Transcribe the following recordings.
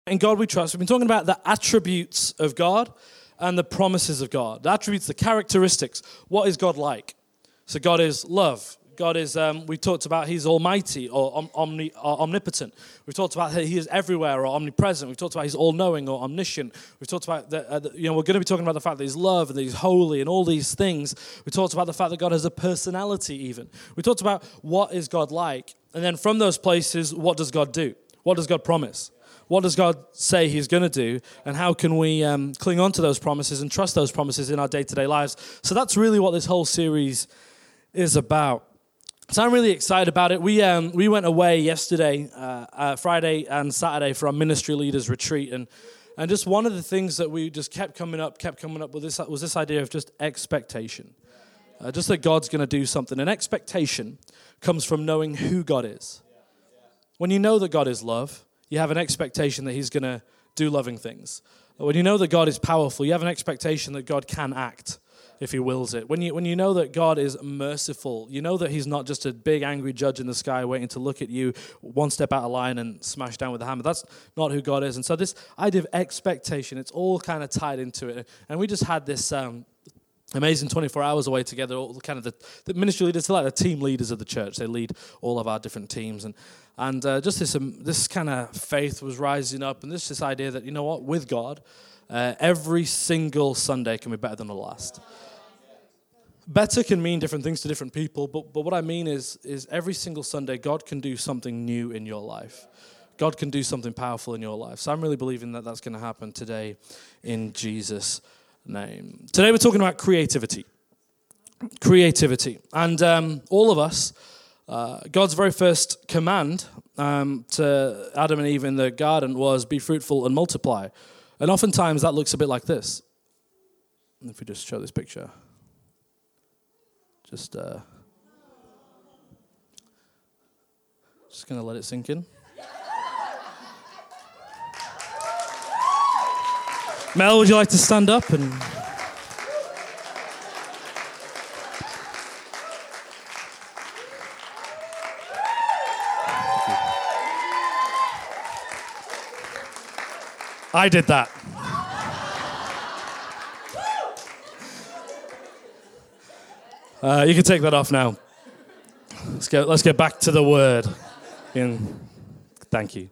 In God we trust. We've been talking about the attributes of God and the promises of God. The attributes, the characteristics. What is God like? So God is love. God is, we talked about He's almighty or omnipotent. We've talked about He is everywhere or omnipresent. We've talked about He's all-knowing or omniscient. We've talked about, we're going to be talking about the fact that He's love and that He's holy and all these things. We talked about the fact that God has a personality even. We talked about what is God like. And then from those places, what does God do? What does God promise? What does God say He's going to do? And how can we cling on to those promises and trust those promises in our day-to-day lives? So that's really what this whole series is about. So I'm really excited about it. We went away yesterday, Friday and Saturday, for our ministry leaders retreat, and just one of the things that we just kept coming up with this idea of just expectation, just that God's going to do something. And expectation comes from knowing who God is. When you know that God is love, you have an expectation that He's going to do loving things. When you know that God is powerful, you have an expectation that God can act if He wills it. When you know that God is merciful, you know that He's not just a big angry judge in the sky waiting to look at you one step out of line and smash down with a hammer. That's not who God is. And so this idea of expectation, it's all kind of tied into it. And we just had this amazing 24 hours away together, all kind of the ministry leaders, like the team leaders of the church. They lead all of our different teams. And just this kind of faith was rising up. And this idea that, you know what, with God, every single Sunday can be better than the last. Better can mean different things to different people, but what I mean is every single Sunday, God can do something new in your life. God can do something powerful in your life. So I'm really believing that that's going to happen today in Jesus' name. Today we're talking about creativity. Creativity. And all of us, God's very first command to Adam and Eve in the garden was be fruitful and multiply. And oftentimes that looks a bit like this. If we just show this picture. Just going to let it sink in. Mel, would you like to stand up? And I did that. You can take that off now. Let's get back to the word. Thank you.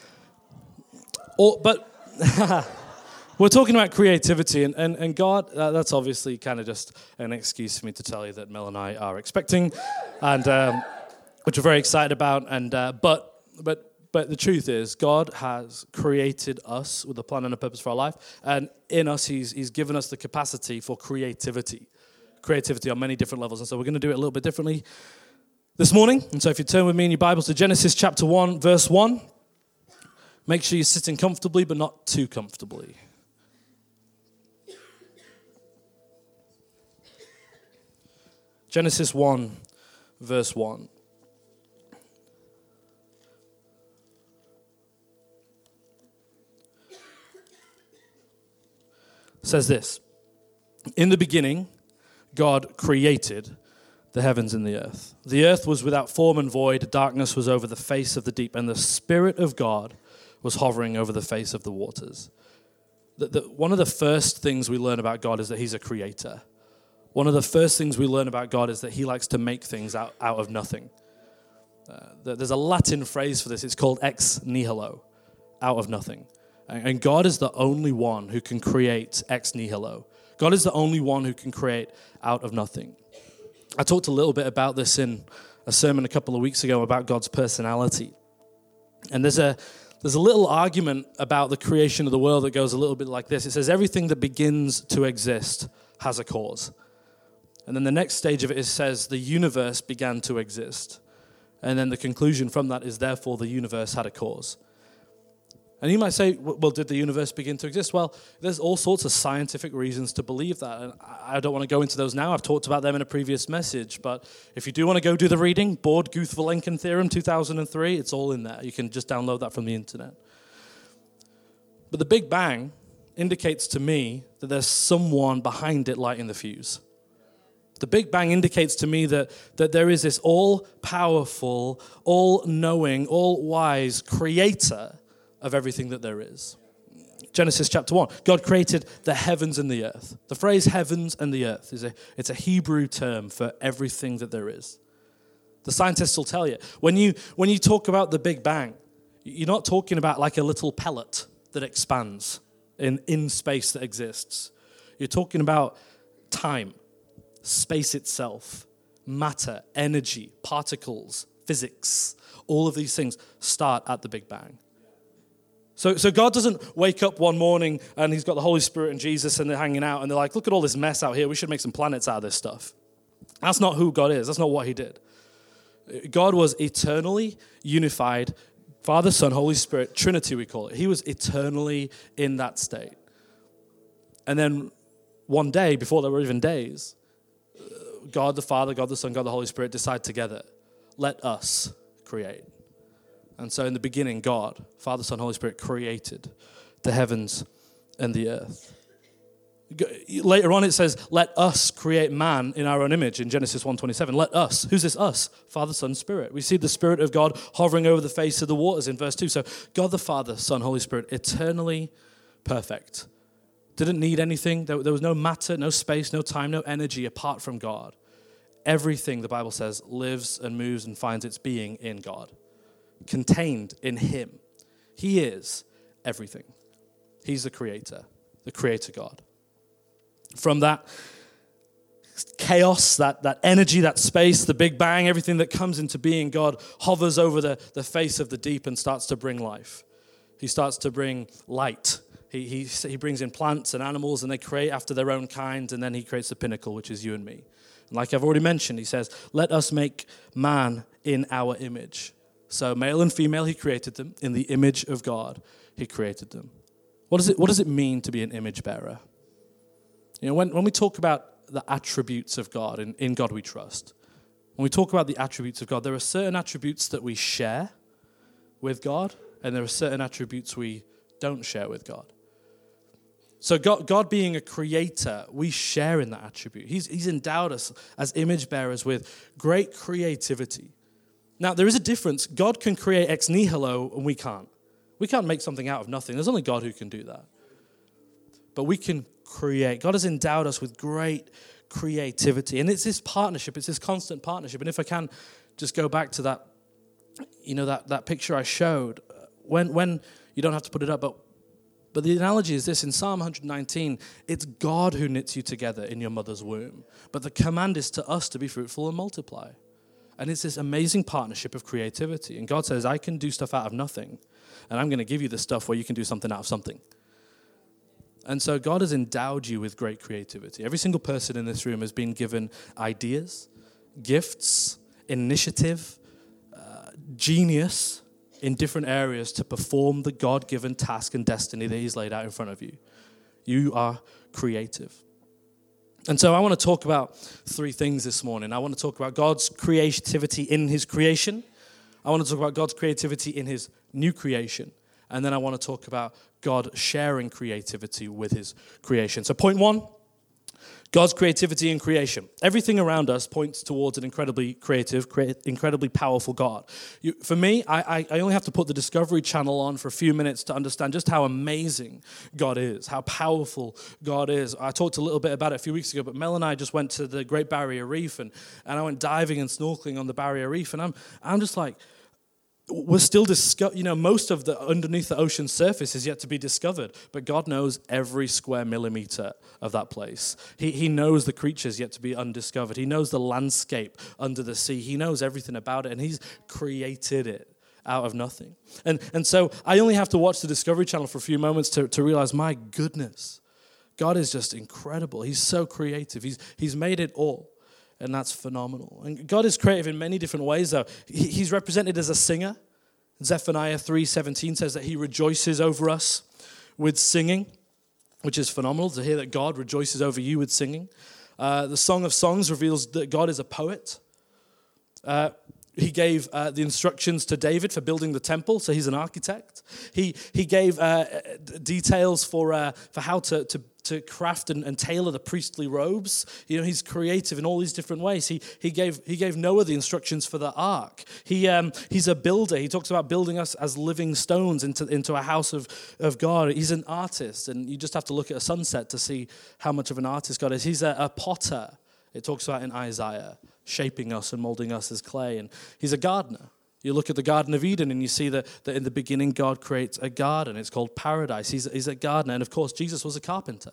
But we're talking about creativity, and God, that's obviously kind of just an excuse for me to tell you that Mel and I are expecting, and which we're very excited about. And but the truth is, God has created us with a plan and a purpose for our life, and in us, He's given us the capacity for creativity on many different levels. And so we're going to do it a little bit differently this morning. And so if you turn with me in your Bibles to Genesis chapter 1, verse 1, make sure you're sitting comfortably, but not too comfortably. Genesis 1, verse 1. Says this: in the beginning, God created the heavens and the earth. The earth was without form and void. Darkness was over the face of the deep, and the Spirit of God was hovering over the face of the waters. One of the first things we learn about God is that He's a creator. One of the first things we learn about God is that He likes to make things out of nothing. There's a Latin phrase for this. It's called ex nihilo, out of nothing. And God is the only one who can create ex nihilo. God is the only one who can create out of nothing. I talked a little bit about this in a sermon a couple of weeks ago about God's personality. And there's a little argument about the creation of the world that goes a little bit like this. It says everything that begins to exist has a cause. And then the next stage of it says the universe began to exist. And then the conclusion from that is therefore the universe had a cause. And you might say, well, did the universe begin to exist? Well, there's all sorts of scientific reasons to believe that. And I don't want to go into those now. I've talked about them in a previous message. But if you do want to go do the reading, Borde-Guth-Vilenkin theorem, 2003, it's all in there. You can just download that from the internet. But the Big Bang indicates to me that there's someone behind it lighting the fuse. The Big Bang indicates to me that there is this all-powerful, all-knowing, all-wise creator of everything that there is. Genesis chapter 1, God created the heavens and the earth. The phrase heavens and the earth, it's a Hebrew term for everything that there is. The scientists will tell you, when you talk about the Big Bang, you're not talking about like a little pellet that expands in space that exists. You're talking about time, space itself, matter, energy, particles, physics. All of these things start at the Big Bang. So God doesn't wake up one morning and he's got the Holy Spirit and Jesus and they're hanging out and they're like, look at all this mess out here. We should make some planets out of this stuff. That's not who God is. That's not what he did. God was eternally unified, Father, Son, Holy Spirit, Trinity we call it. He was eternally in that state. And then one day, before there were even days, God the Father, God the Son, God the Holy Spirit decide together, let us create. And so in the beginning, God, Father, Son, Holy Spirit created the heavens and the earth. Later on it says, let us create man in our own image in Genesis 1:27. Let us. Who's this us? Father, Son, Spirit. We see the Spirit of God hovering over the face of the waters in verse 2. So God the Father, Son, Holy Spirit, eternally perfect. Didn't need anything. There was no matter, no space, no time, no energy apart from God. Everything, the Bible says, lives and moves and finds its being in God. Contained in him. He is everything. He's the creator God. From that chaos, that energy, that space, the Big Bang, everything that comes into being, God hovers over the face of the deep and starts to bring life. He starts to bring light. He brings in plants and animals and they create after their own kind, and then he creates the pinnacle, which is you and me. And like I've already mentioned, he says, let us make man in our image. So male and female, he created them. In the image of God, he created them. What does it mean to be an image bearer? You know, when we talk about the attributes of God, and in God we trust, when we talk about the attributes of God, there are certain attributes that we share with God, and there are certain attributes we don't share with God. So God being a creator, we share in that attribute. He's endowed us as image bearers with great creativity. Now, there is a difference. God can create ex nihilo, and we can't. We can't make something out of nothing. There's only God who can do that. But we can create. God has endowed us with great creativity. And it's this partnership. It's this constant partnership. And if I can just go back to that, that picture I showed, when you don't have to put it up, but the analogy is this. In Psalm 119, it's God who knits you together in your mother's womb. But the command is to us to be fruitful and multiply. And it's this amazing partnership of creativity. And God says, I can do stuff out of nothing. And I'm going to give you the stuff where you can do something out of something. And so God has endowed you with great creativity. Every single person in this room has been given ideas, gifts, initiative, genius in different areas to perform the God-given task and destiny that he's laid out in front of you. You are creative. And so I want to talk about three things this morning. I want to talk about God's creativity in his creation. I want to talk about God's creativity in his new creation. And then I want to talk about God sharing creativity with his creation. So point one, God's creativity in creation. Everything around us points towards an incredibly creative, incredibly powerful God. For me, I only have to put the Discovery Channel on for a few minutes to understand just how amazing God is, how powerful God is. I talked a little bit about it a few weeks ago, but Mel and I just went to the Great Barrier Reef, and I went diving and snorkeling on the Barrier Reef, and I'm just like, we're still most of the underneath the ocean surface is yet to be discovered, but God knows every square millimeter of that place. He knows the creatures yet to be undiscovered. He knows the landscape under the sea. He knows everything about it, and he's created it out of nothing. And so I only have to watch the Discovery Channel for a few moments to realize, my goodness, God is just incredible. He's so creative. He's made it all. And that's phenomenal. And God is creative in many different ways, though. He's represented as a singer. Zephaniah 3:17 says that he rejoices over us with singing, which is phenomenal to hear that God rejoices over you with singing. The Song of Songs reveals that God is a poet. He gave the instructions to David for building the temple, so he's an architect. He gave details for how to craft and tailor the priestly robes. He's creative in all these different ways. He gave Noah the instructions for the ark. He's a builder. He talks about building us as living stones into a house of God. He's an artist, and you just have to look at a sunset to see how much of an artist God is. He's a potter. It talks about in Isaiah, shaping us and molding us as clay. And he's a gardener. You look at the Garden of Eden and you see that in the beginning God creates a garden. It's called paradise. He's a gardener. And of course, Jesus was a carpenter.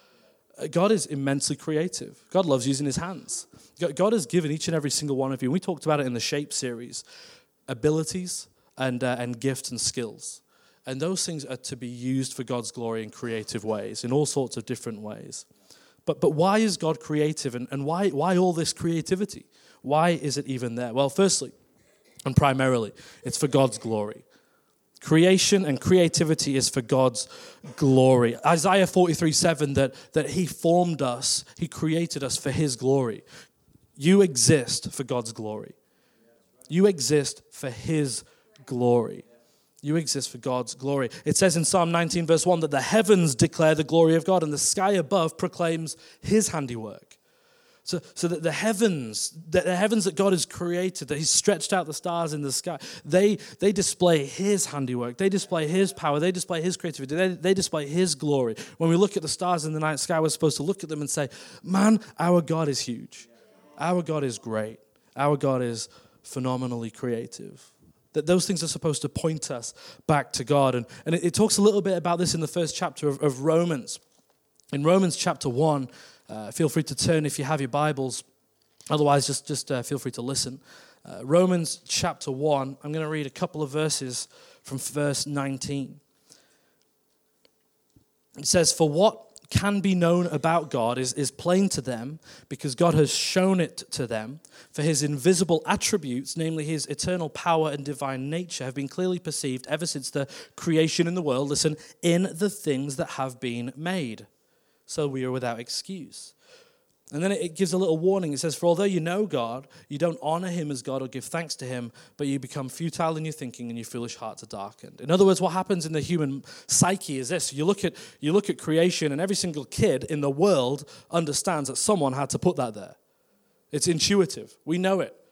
God is immensely creative. God loves using his hands. God has given each and every single one of you, and we talked about it in the Shape series, abilities and gifts and skills. And those things are to be used for God's glory in creative ways, in all sorts of different ways. But why is God creative, and why all this creativity? Why is it even there? Well, firstly, and primarily, it's for God's glory. Creation and creativity is for God's glory. Isaiah 43:7, that he formed us, he created us for his glory. You exist for God's glory. You exist for his glory. You exist for God's glory. It says in Psalm 19, verse 1, that the heavens declare the glory of God, and the sky above proclaims his handiwork. So that the heavens that God has created, that he's stretched out the stars in the sky, they display his handiwork. They display his power. They display his creativity. They display his glory. When we look at the stars in the night sky, we're supposed to look at them and say, man, our God is huge. Our God is great. Our God is phenomenally creative. That those things are supposed to point us back to God. And it talks a little bit about this in the first chapter of Romans. In Romans chapter 1, feel free to turn if you have your Bibles. Otherwise, just feel free to listen. Romans chapter 1, I'm going to read a couple of verses from verse 19. It says, "For what can be known about God is plain to them, because God has shown it to them. For his invisible attributes, namely his eternal power and divine nature, have been clearly perceived ever since the creation in the world, listen, in the things that have been made. So we are without excuse." And then it gives a little warning. It says, "For although you know God, you don't honor him as God or give thanks to him, but you become futile in your thinking and your foolish hearts are darkened." In other words, what happens in the human psyche is this. You look at creation, and every single kid in the world understands that someone had to put that there. It's intuitive. We know it.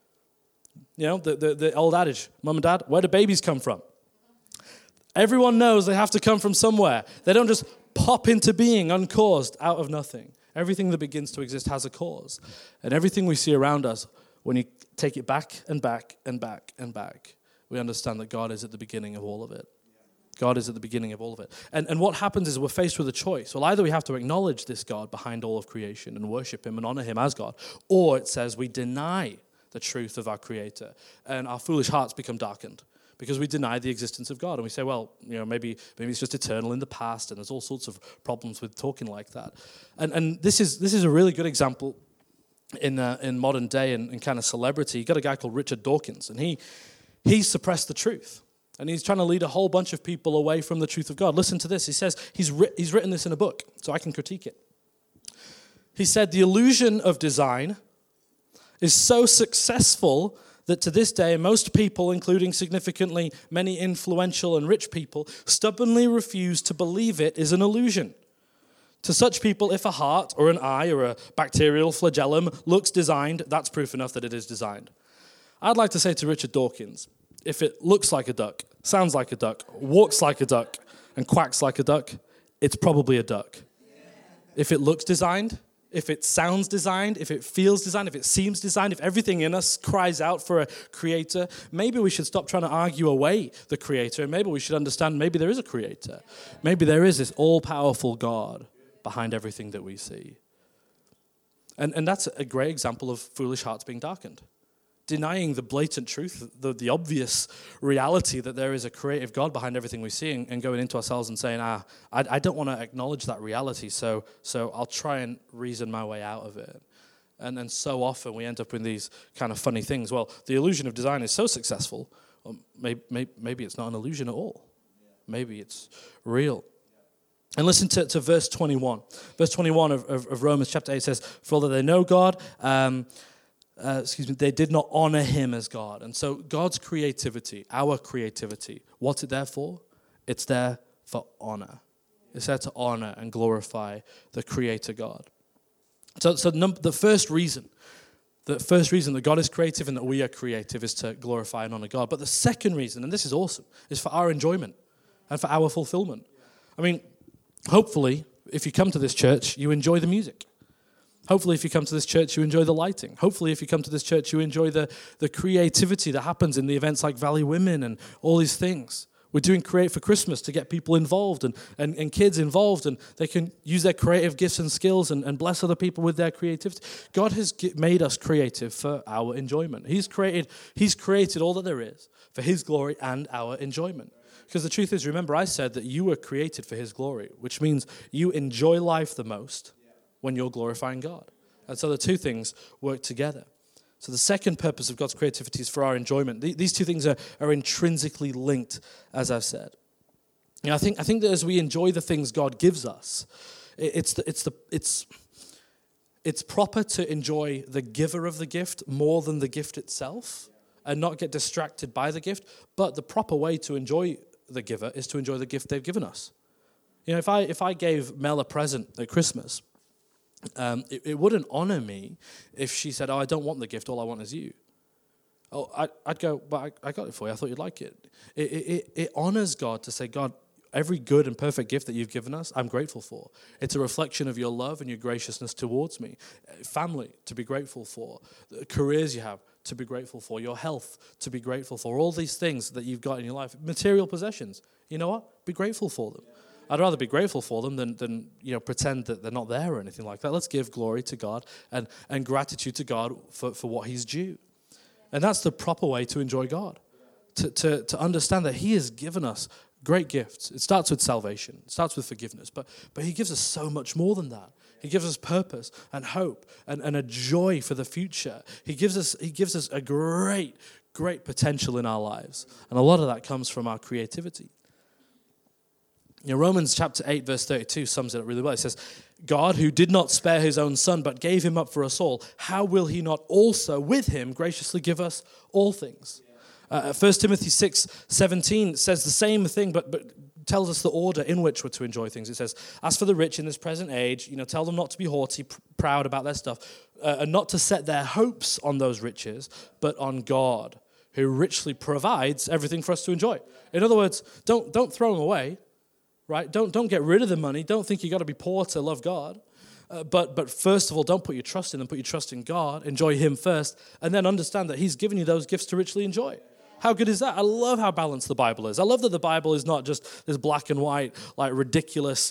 The old adage, mom and dad, where do babies come from? Everyone knows they have to come from somewhere. They don't just pop into being uncaused out of nothing. Everything that begins to exist has a cause. And everything we see around us, when you take it back and back and back and back, we understand that God is at the beginning of all of it. God is at the beginning of all of it. And what happens is we're faced with a choice. Well, either we have to acknowledge this God behind all of creation and worship him and honor him as God, or it says we deny the truth of our Creator and our foolish hearts become darkened. Because we deny the existence of God. And we say, well, maybe it's just eternal in the past, and there's all sorts of problems with talking like that. And this is a really good example in modern day and kind of celebrity. You got a guy called Richard Dawkins, and he suppressed the truth. And he's trying to lead a whole bunch of people away from the truth of God. Listen to this. He says, he's written this in a book, so I can critique it. He said, "The illusion of design is so successful that to this day, most people, including significantly many influential and rich people, stubbornly refuse to believe it is an illusion. To such people, if a heart or an eye or a bacterial flagellum looks designed, that's proof enough that it is designed." I'd like to say to Richard Dawkins, if it looks like a duck, sounds like a duck, walks like a duck, and quacks like a duck, it's probably a duck. If it looks designed, if it sounds designed, if it feels designed, if it seems designed, if everything in us cries out for a creator, maybe we should stop trying to argue away the creator, and maybe we should understand maybe there is a creator. Maybe there is this all-powerful God behind everything that we see. And that's a great example of foolish hearts being darkened. Denying the blatant truth, the obvious reality that there is a creative God behind everything we see, and going into ourselves and saying, I don't want to acknowledge that reality, so I'll try and reason my way out of it. And then so often we end up in these kind of funny things. Well, the illusion of design is so successful, maybe it's not an illusion at all. Maybe it's real. And listen to verse 21. Verse 21 of Romans chapter 8 says, "For although they know God, they did not honor him as God. And so God's creativity, our creativity, what's it there for? It's there for honor. It's there to honor and glorify the Creator God. So the first reason that God is creative and that we are creative is to glorify and honor God. But the second reason, and this is awesome, is for our enjoyment and for our fulfillment. I mean, hopefully, if you come to this church, you enjoy the music. Hopefully, if you come to this church, you enjoy the lighting. Hopefully, if you come to this church, you enjoy the creativity that happens in the events like Valley Women and all these things. We're doing Create for Christmas to get people involved and kids involved, and they can use their creative gifts and skills and bless other people with their creativity. God has made us creative for our enjoyment. He's created all that there is for his glory and our enjoyment. Because the truth is, remember, I said that you were created for his glory, which means you enjoy life the most when you're glorifying God. And so the two things work together. So the second purpose of God's creativity is for our enjoyment. These two things are intrinsically linked, as I've said. You know, I think that as we enjoy the things God gives us, it's proper to enjoy the giver of the gift more than the gift itself, and not get distracted by the gift. But the proper way to enjoy the giver is to enjoy the gift they've given us. You know, if I gave Mel a present at Christmas, it wouldn't honor me if she said, "Oh, I don't want the gift. All I want is you." Oh, I'd go, "But I got it for you. I thought you'd like it." It honors God to say, "God, every good and perfect gift that you've given us, I'm grateful for. It's a reflection of your love and your graciousness towards me. Family to be grateful for, the careers you have to be grateful for, your health to be grateful for, all these things that you've got in your life, material possessions. You know what? Be grateful for them." I'd rather be grateful for them than pretend that they're not there or anything like that. Let's give glory to God and gratitude to God for what he's due. And that's the proper way to enjoy God, to understand that he has given us great gifts. It starts with salvation. It starts with forgiveness. But he gives us so much more than that. He gives us purpose and hope and a joy for the future. He gives us a great, great potential in our lives. And a lot of that comes from our creativity. You know, Romans chapter 8, verse 32 sums it up really well. It says, "God, who did not spare his own son, but gave him up for us all, how will he not also with him graciously give us all things?" 1 Timothy 6:17 says the same thing, but tells us the order in which we're to enjoy things. It says, "As for the rich in this present age, tell them not to be haughty, proud about their stuff, and not to set their hopes on those riches, but on God, who richly provides everything for us to enjoy." In other words, don't throw them away. Right? Don't get rid of the money. Don't think you got to be poor to love God. But first of all, don't put your trust in them. Put your trust in God. Enjoy him first. And then understand that he's given you those gifts to richly enjoy. How good is that? I love how balanced the Bible is. I love that the Bible is not just this black and white, like ridiculous,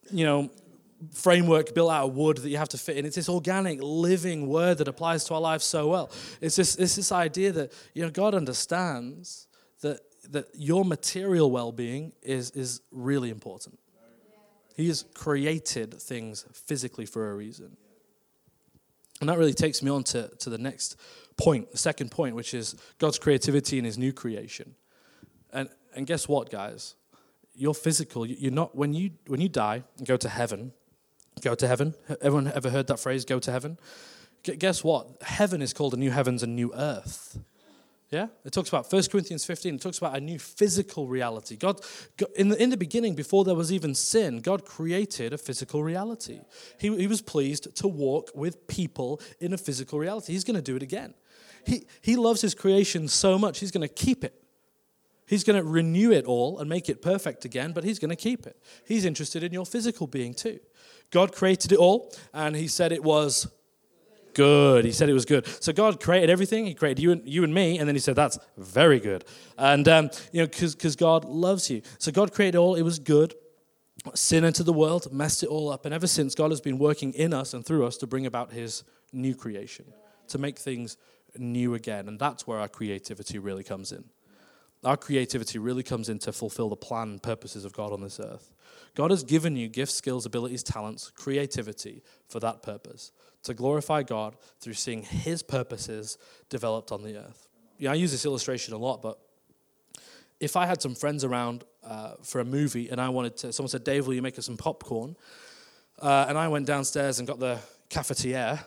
framework built out of wood that you have to fit in. It's this organic, living word that applies to our lives so well. It's this idea that God understands that your material well-being is really important. He has created things physically for a reason. And that really takes me on to the next point, the second point, which is God's creativity in his new creation. And guess what, guys? You're physical. You're not when you die and go to heaven. Everyone ever heard that phrase, go to heaven? Guess what? Heaven is called a new heavens and new earth. Yeah? It talks about 1 Corinthians 15. It talks about a new physical reality. God in the beginning, before there was even sin, God created a physical reality. He was pleased to walk with people in a physical reality. He's going to do it again. He loves his creation so much, he's going to keep it. He's going to renew it all and make it perfect again, but he's going to keep it. He's interested in your physical being too. God created it all, and he said it was good. He said it was good. So God created everything. He created you and me, and then he said, that's very good. And, because God loves you. So God created all. It was good. Sin entered the world, messed it all up. And ever since, God has been working in us and through us to bring about his new creation, to make things new again. And that's where our creativity really comes in. Our creativity really comes in to fulfill the plan and purposes of God on this earth. God has given you gifts, skills, abilities, talents, creativity for that purpose, to glorify God through seeing his purposes developed on the earth. I use this illustration a lot, but if I had some friends around for a movie and someone said, "Dave, will you make us some popcorn?" And I went downstairs and got the cafetiere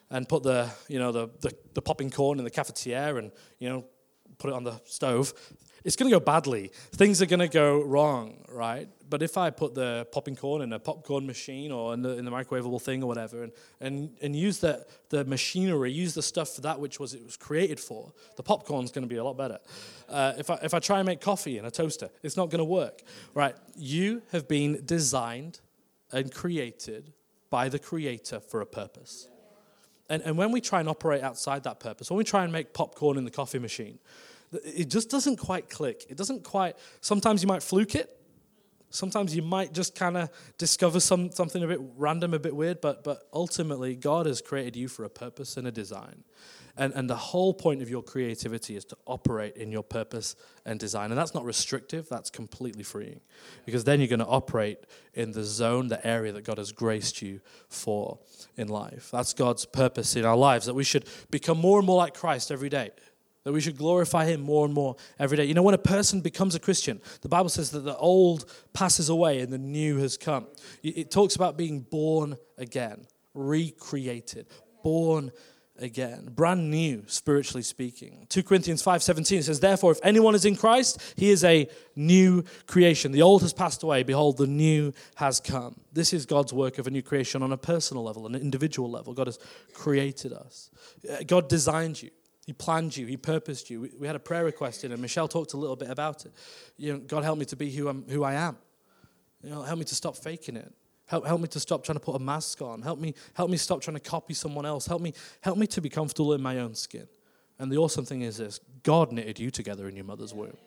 and put the popping corn in the cafetiere and, put it on the stove, it's going to go badly. Things are going to go wrong, right? But if I put the popping corn in a popcorn machine or in the microwavable thing or whatever, and use the machinery, use the stuff for that which it was created for, the popcorn's going to be a lot better. If I try and make coffee in a toaster, it's not going to work, right? You have been designed and created by the Creator for a purpose. And when we try and operate outside that purpose, when we try and make popcorn in the coffee machine, it just doesn't quite click. It doesn't quite, sometimes you might fluke it. Sometimes you might just kind of discover something a bit random, a bit weird, but ultimately God has created you for a purpose and a design. And the whole point of your creativity is to operate in your purpose and design. And that's not restrictive, that's completely freeing. Because then you're going to operate in the zone, the area that God has graced you for in life. That's God's purpose in our lives, that we should become more and more like Christ every day. That we should glorify Him more and more every day. When a person becomes a Christian, the Bible says that the old passes away and the new has come. It talks about being born again, recreated, born again, brand new, spiritually speaking. 2 Corinthians 5:17 says, therefore, if anyone is in Christ, he is a new creation. The old has passed away. Behold, the new has come. This is God's work of a new creation on a personal level, an individual level. God has created us. God designed you. He planned you. He purposed you. We had a prayer request in, and Michelle talked a little bit about it. God, help me to be who I am. Help me to stop faking it. Help me to stop trying to put a mask on. Help me stop trying to copy someone else. Help me to be comfortable in my own skin. And the awesome thing is this: God knitted you together in your mother's womb.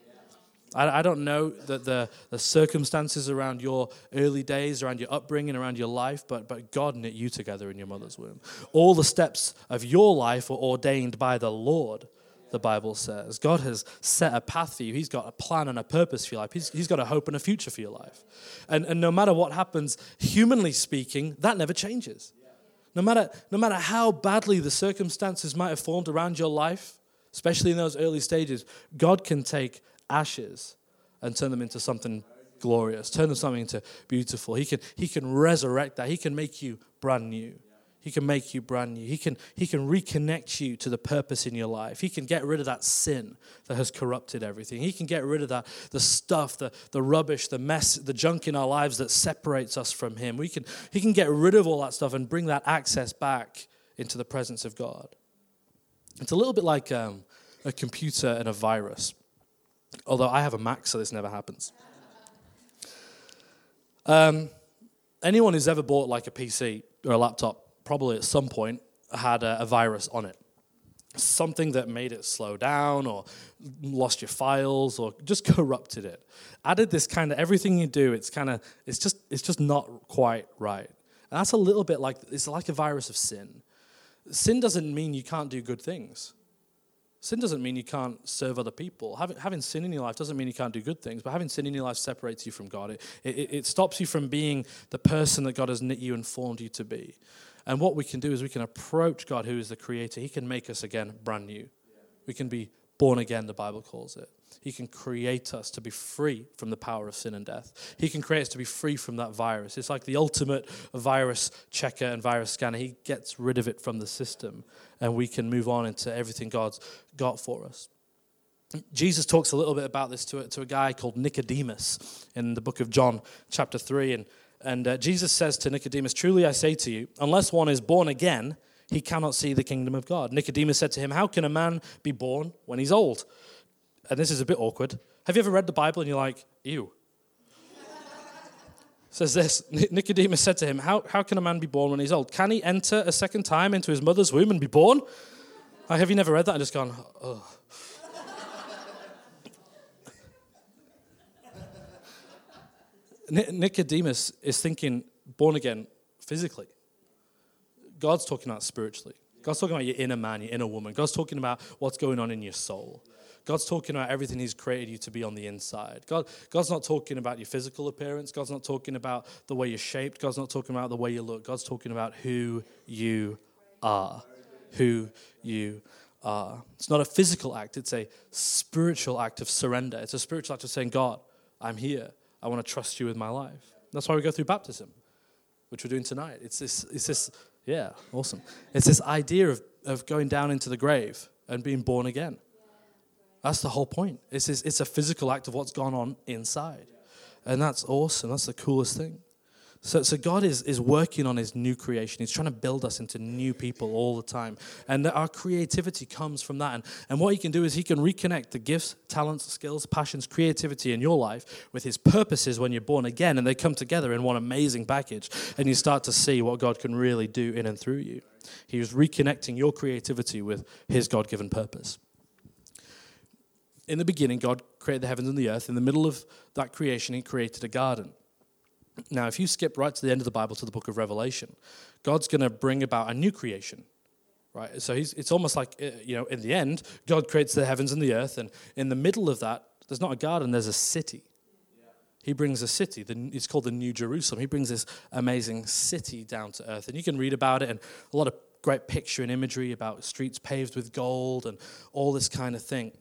I don't know that the circumstances around your early days, around your upbringing, around your life, but God knit you together in your mother's womb. All the steps of your life were ordained by the Lord, the Bible says. God has set a path for you. He's got a plan and a purpose for your life. He's got a hope and a future for your life. And no matter what happens, humanly speaking, that never changes. No matter how badly the circumstances might have formed around your life, especially in those early stages, God can take ashes and turn them into something glorious, turn them something into beautiful. He can resurrect that. He can make you brand new. He can make you brand new. He can reconnect you to the purpose in your life. He can get rid of that sin that has corrupted everything. He can get rid of the stuff, the rubbish, the mess, the junk in our lives that separates us from Him. He can get rid of all that stuff and bring that access back into the presence of God. It's a little bit like a computer and a virus. Although I have a Mac, so this never happens. Anyone who's ever bought like a PC or a laptop probably at some point had a virus on it. Something that made it slow down or lost your files or just corrupted it. Added this kind of, everything you do, it's just not quite right. And that's a little bit like, it's like a virus of sin. Sin doesn't mean you can't do good things. Sin doesn't mean you can't serve other people. Having sin in your life doesn't mean you can't do good things, but having sin in your life separates you from God. It stops you from being the person that God has knit you and formed you to be. And what we can do is we can approach God, who is the Creator. He can make us again brand new. We can be born again, the Bible calls it. He can create us to be free from the power of sin and death. He can create us to be free from that virus. It's like the ultimate virus checker and virus scanner. He gets rid of it from the system, and we can move on into everything God's got for us. Jesus talks a little bit about this to a guy called Nicodemus in the book of John, chapter 3. And Jesus says to Nicodemus, truly I say to you, unless one is born again, he cannot see the kingdom of God. Nicodemus said to him, how can a man be born when he's old? And this is a bit awkward. Have you ever read the Bible and you're like, ew? Says this, Nicodemus said to him, how can a man be born when he's old? Can he enter a second time into his mother's womb and be born? Like, have you never read that and just gone, oh. Nicodemus is thinking born again physically. God's talking about spiritually. God's talking about your inner man, your inner woman. God's talking about what's going on in your soul. God's talking about everything He's created you to be on the inside. God's not talking about your physical appearance. God's not talking about the way you're shaped. God's not talking about the way you look. God's talking about who you are. Who you are. It's not a physical act. It's a spiritual act of surrender. It's a spiritual act of saying, God, I'm here. I want to trust you with my life. That's why we go through baptism, which we're doing tonight. It's this Yeah, awesome. It's this idea of going down into the grave and being born again. That's the whole point. It's a physical act of what's gone on inside. And that's awesome. That's the coolest thing. So God is working on his new creation. He's trying to build us into new people all the time. And our creativity comes from that. And what he can do is he can reconnect the gifts, talents, skills, passions, creativity in your life with his purposes when you're born again. And they come together in one amazing package. And you start to see what God can really do in and through you. He was reconnecting your creativity with his God-given purpose. In the beginning, God created the heavens and the earth. In the middle of that creation, he created a garden. Now, if you skip right to the end of the Bible to the book of Revelation, God's going to bring about a new creation, right? So it's almost like, in the end, God creates the heavens and the earth, and in the middle of that, there's not a garden, there's a city. He brings a city. It's called the New Jerusalem. He brings this amazing city down to earth, and you can read about it, and a lot of great picture and imagery about streets paved with gold and all this kind of thing.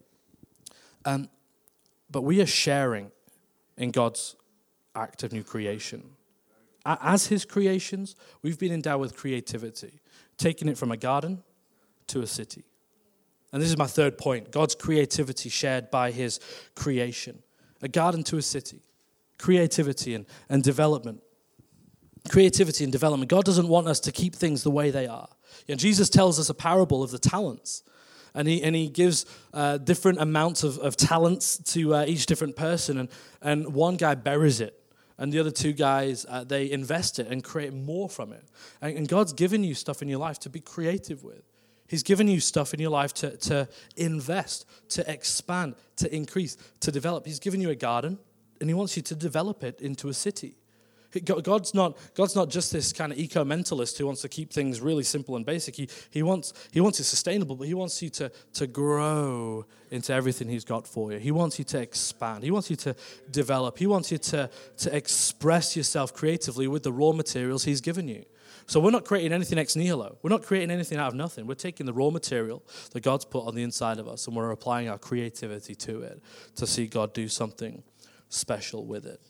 But we are sharing in God's act of new creation. As his creations, we've been endowed with creativity, taking it from a garden to a city. And this is my third point, God's creativity shared by his creation. A garden to a city. Creativity and development. Creativity and development. God doesn't want us to keep things the way they are. Jesus tells us a parable of the talents. And he gives different amounts of talents to each different person. And one guy buries it. And the other two guys, they invest it and create more from it. And God's given you stuff in your life to be creative with. He's given you stuff in your life to invest, to expand, to increase, to develop. He's given you a garden, and he wants you to develop it into a city. God's not just this kind of eco-mentalist who wants to keep things really simple and basic. He wants it sustainable, but he wants you to grow into everything he's got for you. He wants you to expand. He wants you to develop. He wants you to express yourself creatively with the raw materials he's given you. So we're not creating anything ex nihilo. We're not creating anything out of nothing. We're taking the raw material that God's put on the inside of us, and we're applying our creativity to it to see God do something special with it.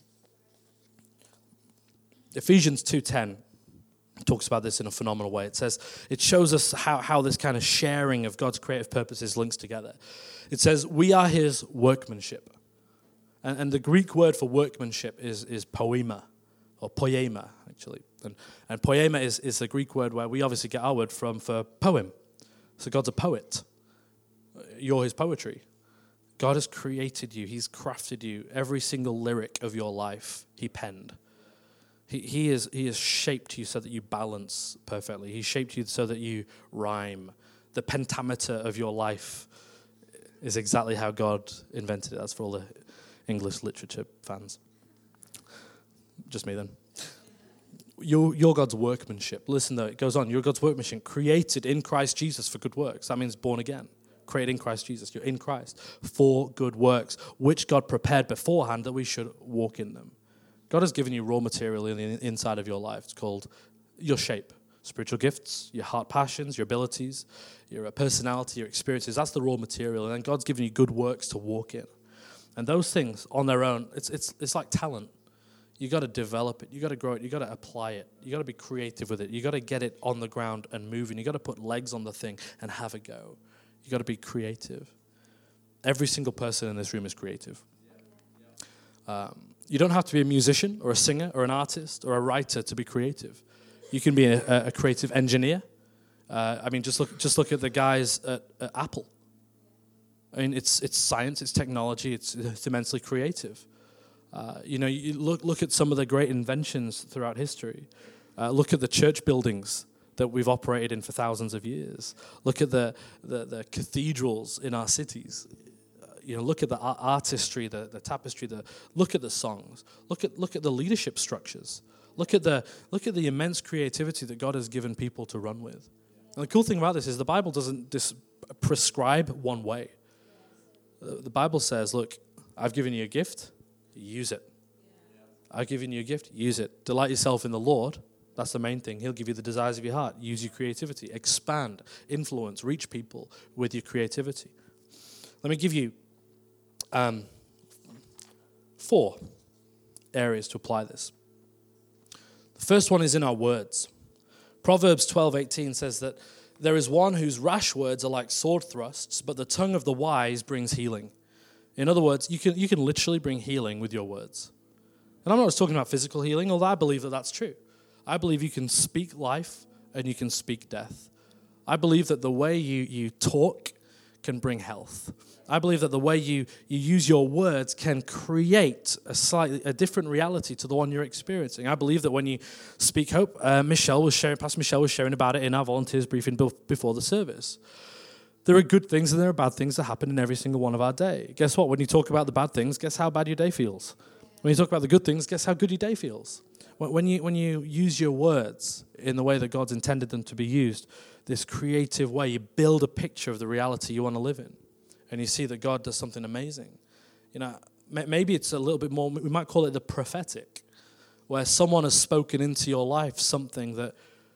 Ephesians 2:10 talks about this in a phenomenal way. It says, it shows us how this kind of sharing of God's creative purposes links together. It says, we are his workmanship. And the Greek word for workmanship is poema, or poema, actually. And poema is the Greek word where we obviously get our word from for poem. So God's a poet. You're his poetry. God has created you. He's crafted you. Every single lyric of your life, he penned. He has shaped you so that you balance perfectly. He shaped you so that you rhyme. The pentameter of your life is exactly how God invented it. That's for all the English literature fans. Just me then. You're God's workmanship. Listen though, it goes on. You're God's workmanship, created in Christ Jesus for good works. That means born again. Created in Christ Jesus. You're in Christ for good works, which God prepared beforehand that we should walk in them. God has given you raw material in the inside of your life. It's called your shape, spiritual gifts, your heart passions, your abilities, your personality, your experiences. That's the raw material. And then God's given you good works to walk in. And those things on their own, it's like talent. You got to develop it. You got to grow it. You got to apply it. You got to be creative with it. You got to get it on the ground and moving. You got to put legs on the thing and have a go. You got to be creative. Every single person in this room is creative. You don't have to be a musician or a singer or an artist or a writer to be creative. You can be a creative engineer. Just look at the guys at Apple. I mean, it's science, it's technology, it's immensely creative. You look at some of the great inventions throughout history. Look at the church buildings that we've operated in for thousands of years. Look at the cathedrals in our cities. Look at the artistry, the tapestry. Look at the songs. Look at the leadership structures. Look at the immense creativity that God has given people to run with. And the cool thing about this is the Bible doesn't prescribe one way. The Bible says, "Look, I've given you a gift, use it. I've given you a gift, use it. Delight yourself in the Lord." That's the main thing. He'll give you the desires of your heart. Use your creativity. Expand, influence, reach people with your creativity. Let me give you 4 areas to apply this. The first one is in our words. Proverbs 12:18 says that there is one whose rash words are like sword thrusts, but the tongue of the wise brings healing. In other words, you can literally bring healing with your words. And I'm not just talking about physical healing, although I believe that that's true. I believe you can speak life and you can speak death. I believe that the way you talk can bring health. I believe that the way you use your words can create a different reality to the one you're experiencing. I believe that when you speak hope, Pastor Michelle was sharing about it in our volunteers briefing before the service. There are good things and there are bad things that happen in every single one of our day. Guess what? When you talk about the bad things, guess how bad your day feels? When you talk about the good things, guess how good your day feels? When you use your words in the way that God's intended them to be used, this creative way, you build a picture of the reality you want to live in. And you see that God does something amazing. You know, maybe it's a little bit more, we might call it the prophetic, where someone has spoken into your life something that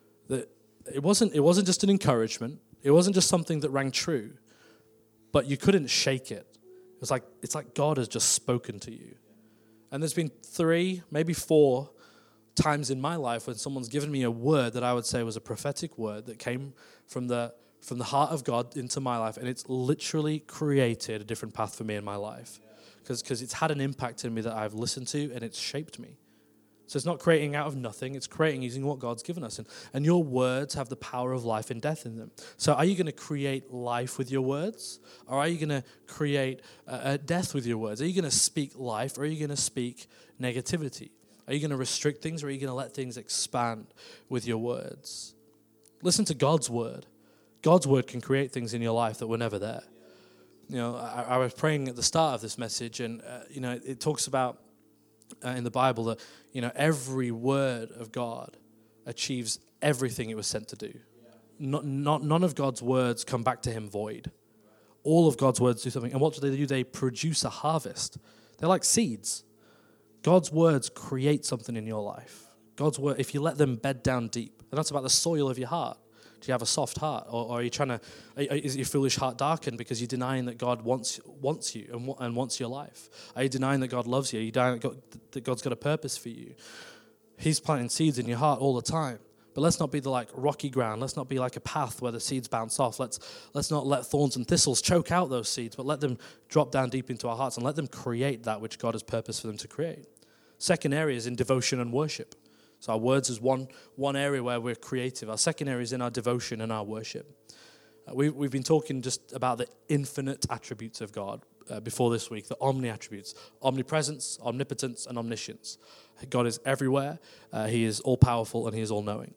it wasn't just an encouragement. It wasn't just something that rang true, but you couldn't shake it. It's like God has just spoken to you. And there's been 3, maybe 4 times in my life when someone's given me a word that I would say was a prophetic word that came from the heart of God into my life, and it's literally created a different path for me in my life because it's had an impact in me that I've listened to, and it's shaped me. So it's not creating out of nothing, it's creating using what God's given us. And your words have the power of life and death in them. So are you going to create life with your words, or are you going to create death with your words? Are you going to speak life, or are you going to speak negativity? Are you going to restrict things, or are you going to let things expand with your words? Listen to God's word. God's word can create things in your life that were never there. You know, I was praying at the start of this message, and it talks about in the Bible that every word of God achieves everything it was sent to do. None of God's words come back to him void. All of God's words do something. And what do? They produce a harvest. They're like seeds. God's words create something in your life. God's word, if you let them bed down deep, and that's about the soil of your heart. Do you have a soft heart, or are you is your foolish heart darkened because you're denying that God wants you and wants your life? Are you denying that God loves you? Are you denying that God's got a purpose for you? He's planting seeds in your heart all the time. But let's not be the rocky ground. Let's not be like a path where the seeds bounce off. Let's not let thorns and thistles choke out those seeds, but let them drop down deep into our hearts and let them create that which God has purposed for them to create. Second area is in devotion and worship. So our words is one area where we're creative. Our second area is in our devotion and our worship. We've been talking just about the infinite attributes of God before this week, the omni attributes, omnipresence, omnipotence, and omniscience. God is everywhere. He is all-powerful, and he is all-knowing.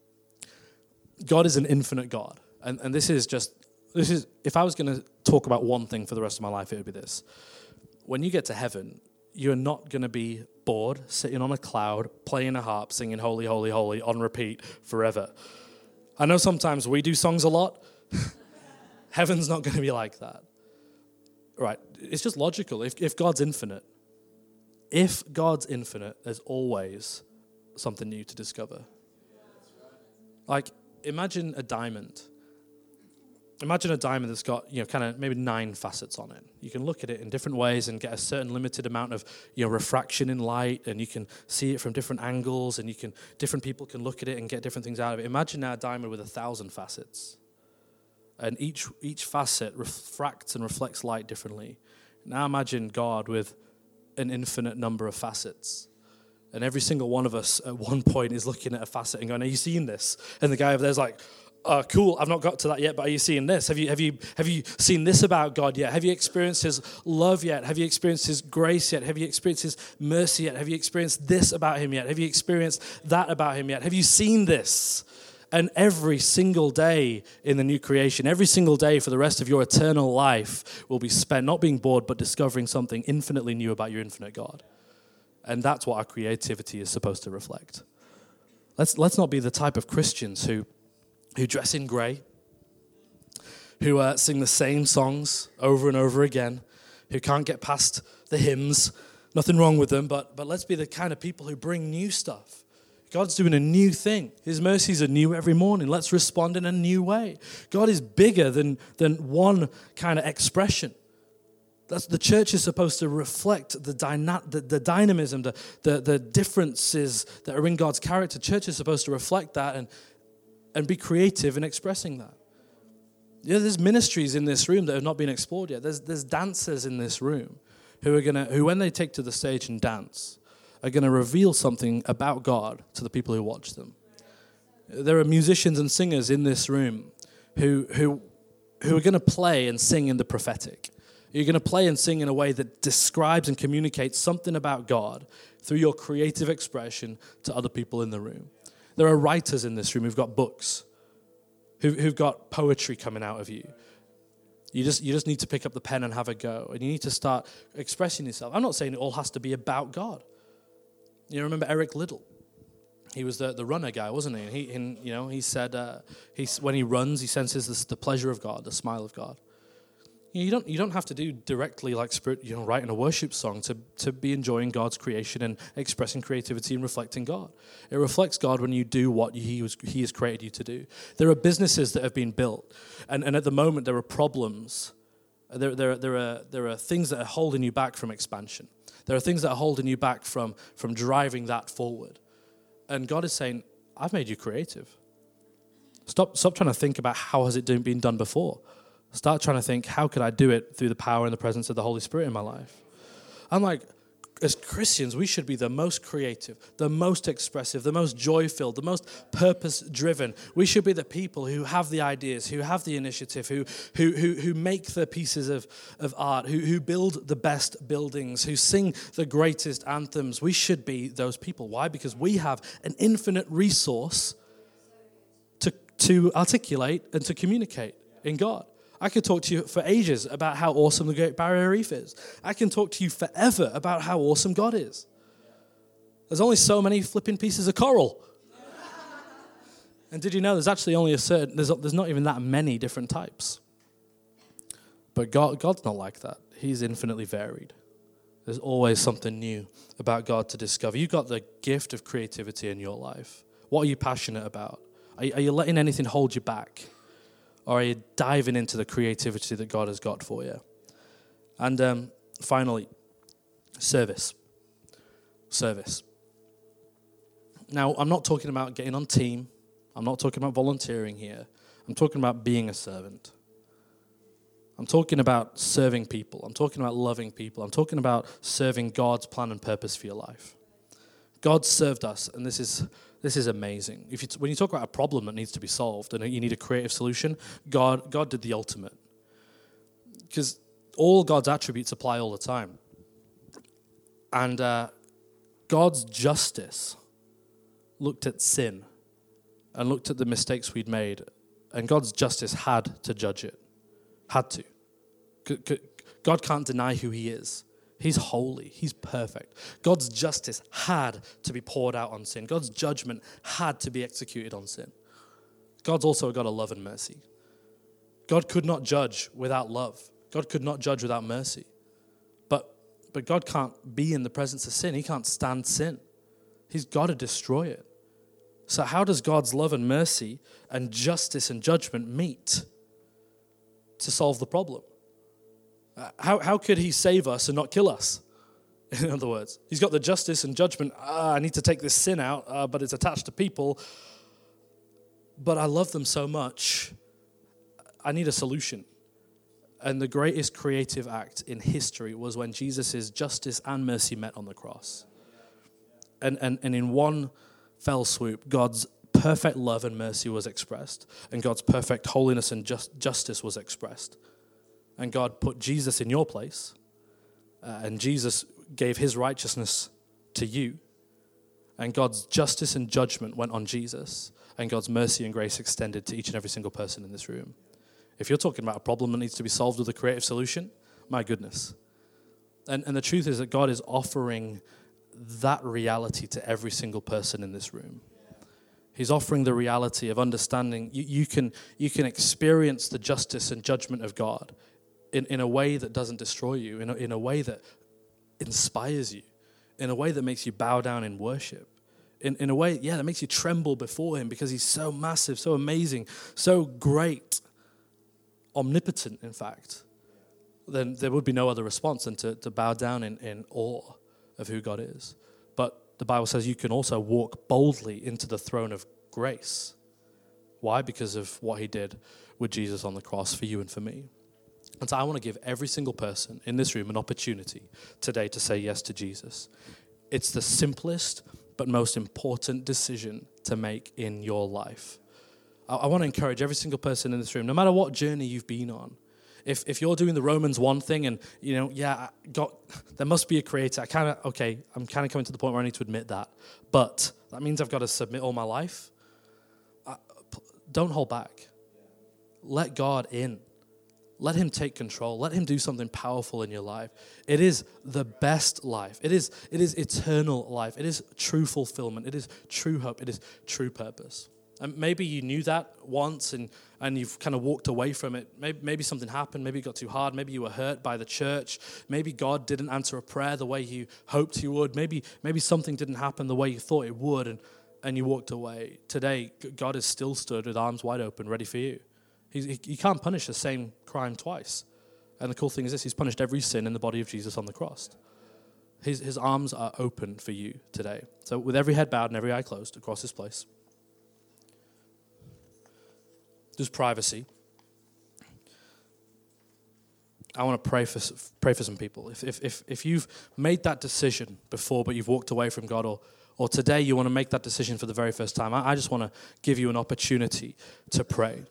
God is an infinite God. And this is, if I was going to talk about one thing for the rest of my life, it would be this. When you get to heaven, you're not going to be bored, sitting on a cloud, playing a harp, singing Holy, Holy, Holy on repeat forever. I know sometimes we do songs a lot. Heaven's not going to be like that. Right, it's just logical. If God's infinite, there's always something new to discover. Like, imagine a diamond. Imagine a diamond that's got, kind of maybe 9 facets on it. You can look at it in different ways and get a certain limited amount of, refraction in light, and you can see it from different angles, and different people can look at it and get different things out of it. Imagine now a diamond with 1,000 facets. And each facet refracts and reflects light differently. Now imagine God with an infinite number of facets. And every single one of us at one point is looking at a facet and going, "Are you seeing this?" And the guy over there's like, "Cool, I've not got to that yet, but are you seeing this? Have you seen this about God yet? Have you experienced his love yet? Have you experienced his grace yet? Have you experienced his mercy yet? Have you experienced this about him yet? Have you experienced that about him yet? Have you seen this?" And every single day in the new creation, every single day for the rest of your eternal life will be spent not being bored, but discovering something infinitely new about your infinite God. And that's what our creativity is supposed to reflect. Let's not be the type of Christians who dress in grey, who sing the same songs over and over again, who can't get past the hymns. Nothing wrong with them, but let's be the kind of people who bring new stuff. God's doing a new thing. His mercies are new every morning. Let's respond in a new way. God is bigger than one kind of expression. The church is supposed to reflect the dynamism, the differences that are in God's character. Church is supposed to reflect that, and be creative in expressing that. Yeah, there's ministries in this room that have not been explored yet. There's dancers in this room who when they take to the stage and dance, are going to reveal something about God to the people who watch them. There are musicians and singers in this room who are going to play and sing in the prophetic. You're going to play and sing in a way that describes and communicates something about God through your creative expression to other people in the room. There are writers in this room who've got books, who've got poetry coming out of you. You just need to pick up the pen and have a go, and you need to start expressing yourself. I'm not saying it all has to be about God. You remember Eric Liddell? He was the runner guy, wasn't he? And he said when he runs, he senses the pleasure of God, the smile of God. You don't have to do directly like spirit, writing a worship song to be enjoying God's creation and expressing creativity and reflecting God. It reflects God when you do what He has created you to do. There are businesses that have been built, and at the moment there are problems. There are things that are holding you back from expansion. There are things that are holding you back from driving that forward. And God is saying, I've made you creative. Stop trying to think about how has it been done before. Start trying to think, how could I do it through the power and the presence of the Holy Spirit in my life? I'm like, as Christians, we should be the most creative, the most expressive, the most joy-filled, the most purpose-driven. We should be the people who have the ideas, who have the initiative, who make the pieces of art, who build the best buildings, who sing the greatest anthems. We should be those people. Why? Because we have an infinite resource to articulate and to communicate in God. I could talk to you for ages about how awesome the Great Barrier Reef is. I can talk to you forever about how awesome God is. There's only so many flipping pieces of coral. And did you know there's actually only there's not even that many different types. But God's not like that. He's infinitely varied. There's always something new about God to discover. You've got the gift of creativity in your life. What are you passionate about? Are you letting anything hold you back? Or are you diving into the creativity that God has got for you? And finally, service. Service. Now, I'm not talking about getting on team. I'm not talking about volunteering here. I'm talking about being a servant. I'm talking about serving people. I'm talking about loving people. I'm talking about serving God's plan and purpose for your life. God served us, and this is amazing. When you talk about a problem that needs to be solved and you need a creative solution, God did the ultimate. Because all God's attributes apply all the time. And God's justice looked at sin and looked at the mistakes we'd made, and God's justice had to judge it. Had to. God can't deny who He is. He's holy. He's perfect. God's justice had to be poured out on sin. God's judgment had to be executed on sin. God's also a God of love and mercy. God could not judge without love. God could not judge without mercy. But God can't be in the presence of sin. He can't stand sin. He's got to destroy it. So how does God's love and mercy and justice and judgment meet to solve the problem? How could He save us and not kill us? In other words, He's got the justice and judgment. I need to take this sin out, but it's attached to people. But I love them so much. I need a solution. And the greatest creative act in history was when Jesus' justice and mercy met on the cross. And in one fell swoop, God's perfect love and mercy was expressed, and God's perfect holiness and justice was expressed. And God put Jesus in your place, and Jesus gave His righteousness to you, and God's justice and judgment went on Jesus, and God's mercy and grace extended to each and every single person in this room. If you're talking about a problem that needs to be solved with a creative solution, my goodness. And the truth is that God is offering that reality to every single person in this room. He's offering the reality of understanding you can experience the justice and judgment of God in a way that doesn't destroy you, in a way that inspires you, in a way that makes you bow down in worship, in a way, that makes you tremble before Him because He's so massive, so amazing, so great, omnipotent, in fact. Then there would be no other response than to bow down in awe of who God is. But the Bible says you can also walk boldly into the throne of grace. Why? Because of what he did with Jesus on the cross for you and for me. And so I want to give every single person in this room an opportunity today to say yes to Jesus. It's the simplest but most important decision to make in your life. I want to encourage every single person in this room, no matter what journey you've been on. If you're doing the Romans 1 thing and, God, there must be a creator. I'm kind of coming to the point where I need to admit that. But that means I've got to submit all my life. Don't hold back. Let God in. Let him take control. Let him do something powerful in your life. It is the best life. It is eternal life. It is true fulfillment. It is true hope. It is true purpose. And maybe you knew that once and you've kind of walked away from it. Maybe something happened. Maybe it got too hard. Maybe you were hurt by the church. Maybe God didn't answer a prayer the way you hoped he would. Maybe something didn't happen the way you thought it would and you walked away. Today, God is still stood with arms wide open, ready for you. He can't punish the same crime twice. And the cool thing is this, he's punished every sin in the body of Jesus on the cross. His arms are open for you today. So with every head bowed and every eye closed across this place, there's privacy. I want to pray for some people. If you've made that decision before but you've walked away from God, or today you want to make that decision for the very first time, I just want to give you an opportunity to pray.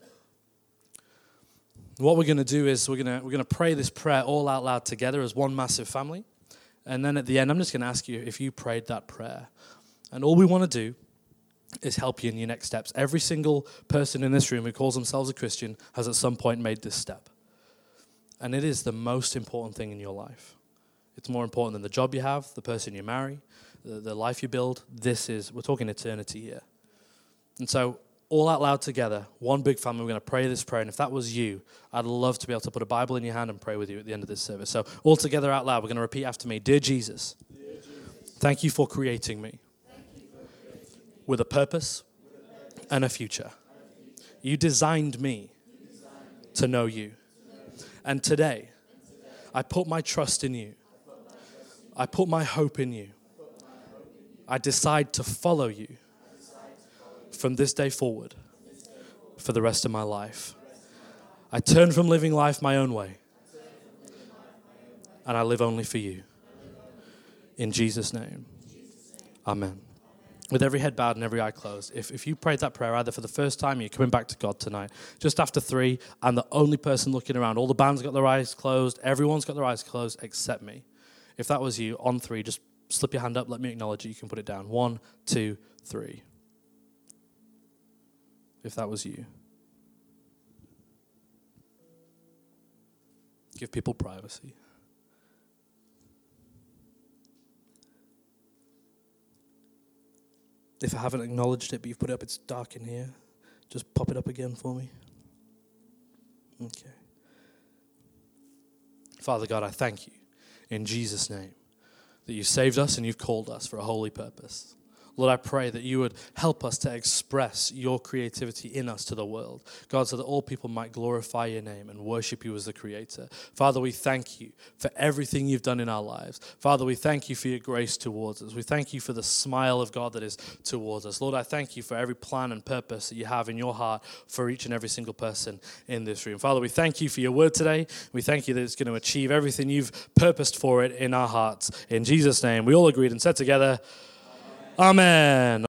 What we're going to do is we're going to pray this prayer all out loud together as one massive family. And then at the end, I'm just going to ask you if you prayed that prayer. And all we want to do is help you in your next steps. Every single person in this room who calls themselves a Christian has at some point made this step. And it is the most important thing in your life. It's more important than the job you have, the person you marry, the life you build. We're talking eternity here. And so all out loud together, one big family, we're going to pray this prayer. And if that was you, I'd love to be able to put a Bible in your hand and pray with you at the end of this service. So all together out loud, we're going to repeat after me. Dear Jesus, thank you for creating me with a purpose and a future. You designed me to know you. And today, I put my trust in you. I put my hope in you. I decide to follow you from this day forward for the rest of my life. I turn from living life my own way, and I live only for you. In Jesus' name, amen. With every head bowed and every eye closed, if you prayed that prayer either for the first time or you're coming back to God tonight, just after 3, I'm the only person looking around. All the band's got their eyes closed. Everyone's got their eyes closed except me. If that was you, on 3, just slip your hand up. Let me acknowledge it. You can put it down. 1, 2, 3. If that was you. Give people privacy. If I haven't acknowledged it, but you've put it up, it's dark in here. Just pop it up again for me. Okay. Father God, I thank you in Jesus' name that you saved us and you've called us for a holy purpose. Lord, I pray that you would help us to express your creativity in us to the world, God, so that all people might glorify your name and worship you as the creator. Father, we thank you for everything you've done in our lives. Father, we thank you for your grace towards us. We thank you for the smile of God that is towards us. Lord, I thank you for every plan and purpose that you have in your heart for each and every single person in this room. Father, we thank you for your word today. We thank you that it's going to achieve everything you've purposed for it in our hearts. In Jesus' name, we all agreed and said together, Amen.